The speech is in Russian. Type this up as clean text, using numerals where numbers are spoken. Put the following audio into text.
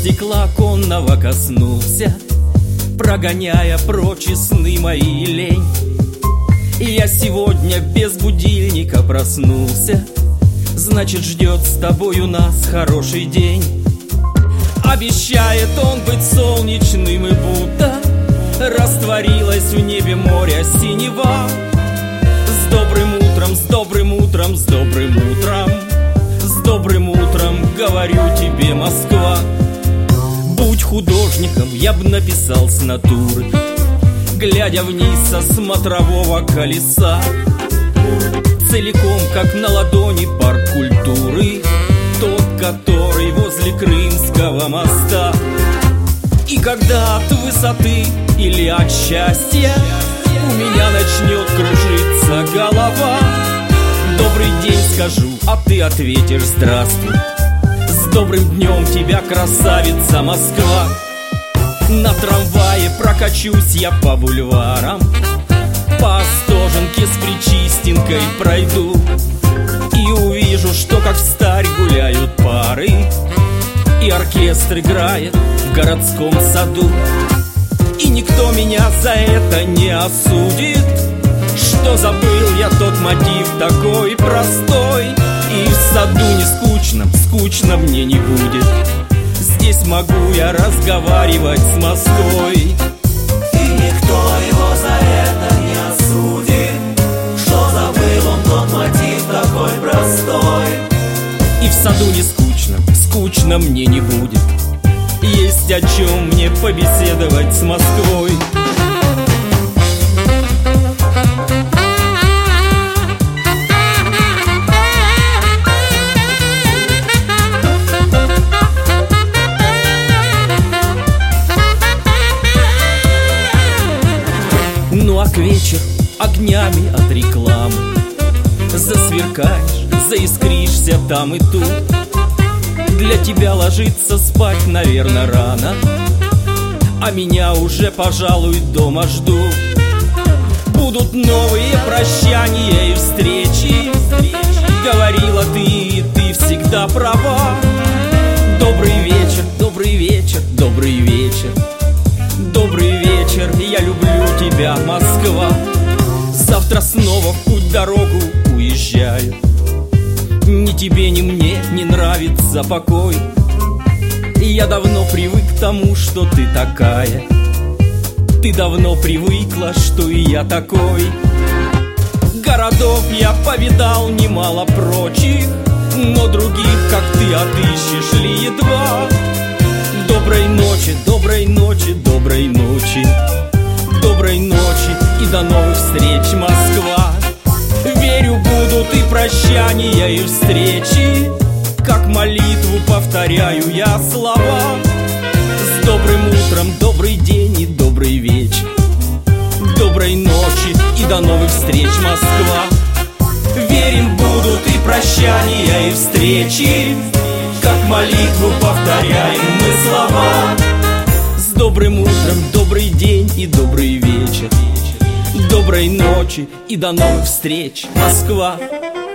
стекла оконного коснулся, прогоняя прочь сны мои и лень. Я сегодня без будильника проснулся, значит, ждет с тобою нас хороший день. Обещает он быть солнечным, и будто растворилось в небе море синева. С добрым утром, с добрым утром, с добрым утром, с добрым утром, говорю тебе, Москва. Будь художником, я б написал с натуры, глядя вниз со смотрового колеса. Целиком, как на ладони, парк культуры, тот, который возле Крымского моста. И когда от высоты или от счастья у меня начнет кружиться голова, добрый день скажу, а ты ответишь здравствуй. С добрым днем тебя, красавица Москва. На трамвае прокачусь я по бульварам, по Остоженке с Причистенкой пройду, и увижу, что как встарь гуляют пары, и оркестр играет в городском саду. И никто меня за это не осудит, что забыл я тот мотив такой простой. И в саду не скучно, скучно мне не будет. Здесь могу я разговаривать с Москвой. И никто его за это не осудит, что забыл он тот мотив такой простой. И в саду не скучно, скучно мне не будет. Есть о чем мне побеседовать с Москвой. Ну а к вечеру огнями от рекламы засверкаешь, заискришься там и тут. Для тебя ложиться спать, наверное, рано, а меня уже, пожалуй, дома ждут. Будут новые прощания и встречи, говорила ты, и ты всегда права. Добрый вечер, добрый вечер, добрый вечер, добрый вечер, я люблю тебя, Москва. Завтра снова в путь-дорогу уезжаю. Ни тебе, ни мне не нравится покой. Я давно привык к тому, что ты такая. Ты давно привыкла, что и я такой. Городов я повидал немало прочих, но других, как ты, отыщешь ли едва. Доброй ночи, доброй ночи, доброй ночи, доброй ночи и до новых встреч, Москва. Верю, будут и прощания, и встречи, как молитву повторяю я слова. С добрым утром, добрый день и добрый вечер, доброй ночи и до новых встреч, Москва. Верим, будут и прощания, и встречи, как молитву повторяем мы слова. С добрым утром, добрый день и добрый вечер, доброй ночи и до новых встреч, Москва.